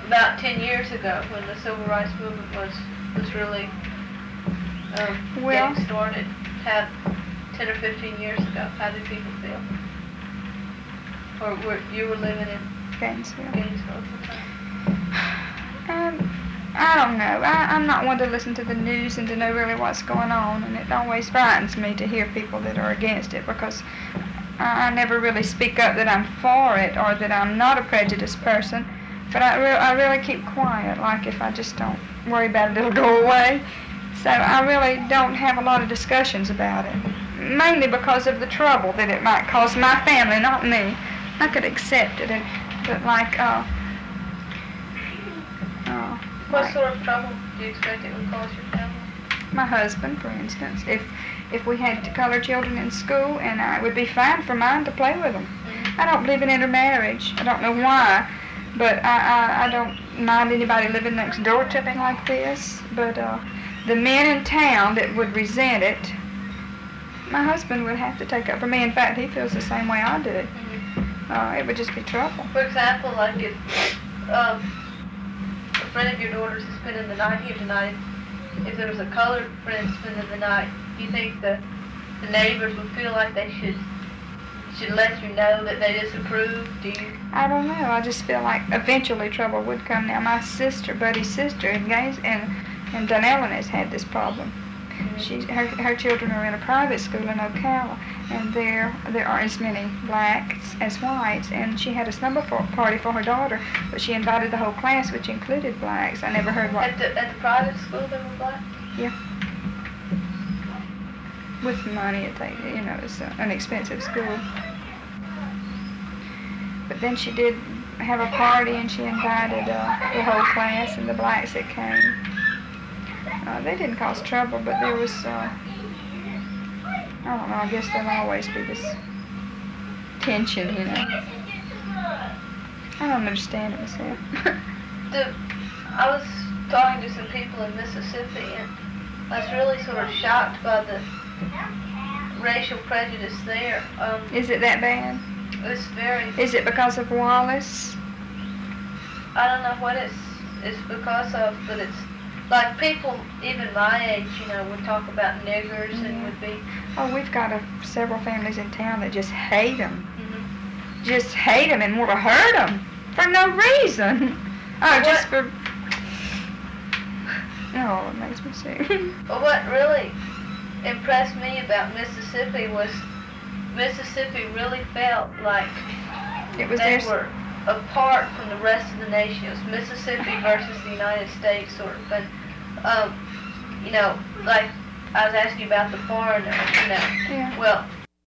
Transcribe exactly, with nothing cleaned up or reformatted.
about ten years ago when the civil rights movement was was really um, well, getting started? How, ten or fifteen years ago, how did people feel? Or were, you were living in Gainesville. Gainesville at the time? Um, I don't know. I, I'm not one to listen to the news and to know really what's going on, and it always frightens me to hear people that are against it because I, I never really speak up that I'm for it or that I'm not a prejudiced person, but I, re- I really keep quiet, like if I just don't worry about it, it'll go away. So I really don't have a lot of discussions about it, mainly because of the trouble that it might cause my family, not me. I could accept it, and, but like, uh, uh, What like sort of trouble do you expect it would cause your family? my husband, for instance, if if we had colored children in school, and I, it would be fine for mine to play with them. Mm-hmm. I don't believe in intermarriage. I don't know why, but I, I, I don't mind anybody living next door to me like this. But uh, the men in town that would resent it, my husband would have to take up for me. In fact, he feels the same way I do. Mm-hmm. Uh, it would just be trouble. For example, like if um, a friend of your daughter's is spending the night here tonight, if there was a colored friend spending the night, do you think the, the neighbors would feel like they should should let you know that they disapprove? Do you? I don't know. I just feel like eventually trouble would come. Now, my sister, Buddy's sister, in Gaines and and Dunellen has had this problem. She, her, her children are in a private school in Ocala, and there there are as many blacks as whites. And she had a slumber for, party for her daughter, but she invited the whole class, which included blacks. I never heard what. At the at the private school there were blacks? Yeah. With money, it take, you know, it's uh, an expensive school. But then she did have a party, and she invited uh, the whole class and the blacks that came. Uh, they didn't cause trouble, but there was, uh, I don't know, I guess there'll always be this tension, you know. I don't understand it myself. the, I was talking to some people in Mississippi, and I was really sort of shocked by the racial prejudice there. Um, Is it that bad? it's very... Is it because of Wallace? I don't know what it's, it's because of, but it's like people, even my age, you know, would talk about niggers mm-hmm. and would be... Oh, we've got a, several families in town that just hate them. Mm-hmm. Just hate them and want to hurt them for no reason. Oh, what, just for... Oh, it makes me sick. Well, what really impressed me about Mississippi was Mississippi really felt like it was they their... were apart from the rest of the nation. It was Mississippi versus the United States, sort of. And, um, you know, like I was asking you about the foreigner, you know. Yeah. Well,